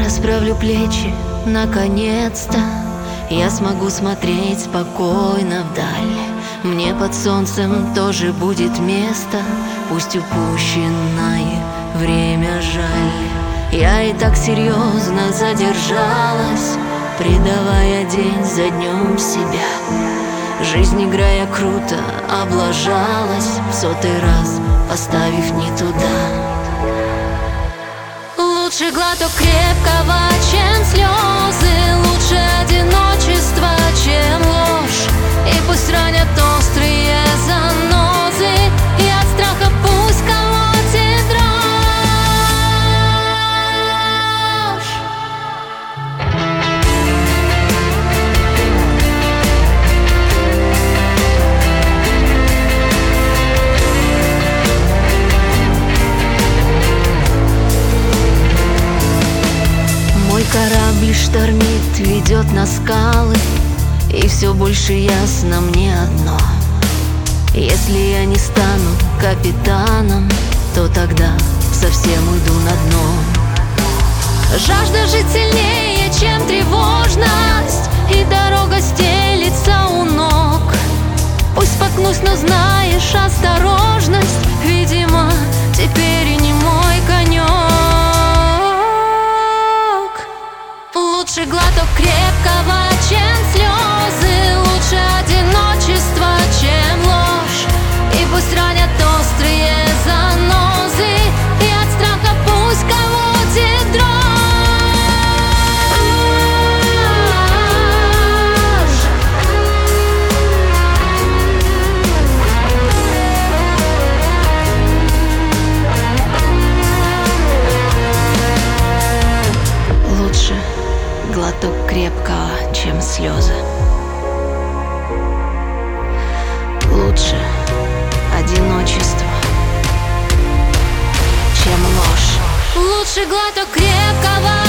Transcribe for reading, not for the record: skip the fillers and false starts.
расправлю плечи, наконец-то я смогу смотреть спокойно вдаль. Мне под солнцем тоже будет место, пусть упущенное время жаль. Я и так серьезно задержалась, предавая день за днем себя. Жизнь, играя круто, облажалась, в сотый раз поставив не туда. Лучше глоток крепкого, чем слезы, лучше одиночество, чем ложь. И пусть ранят острые занозы, и от страха пусть колотит дрожь. Мой корабль штормит, ведет на скалы, и все больше ясно мне одно: если я не стану капитаном, то тогда совсем уйду на дно. Жажда жить сильнее, чем тревожность, и дорога стелится у ног. Пусть споткнусь, но знаешь, осторожность, видимо, теперь и не мой конек. Лучше глоток крепкого, чем слезы, лучше одиночество, чем ложь. И пусть ранят острые занозы, и от страха пусть колотит дрожь. Лучше глоток крепкого, чем слезы. Лучше одиночество, чем ложь. Лучше глоток крепкого,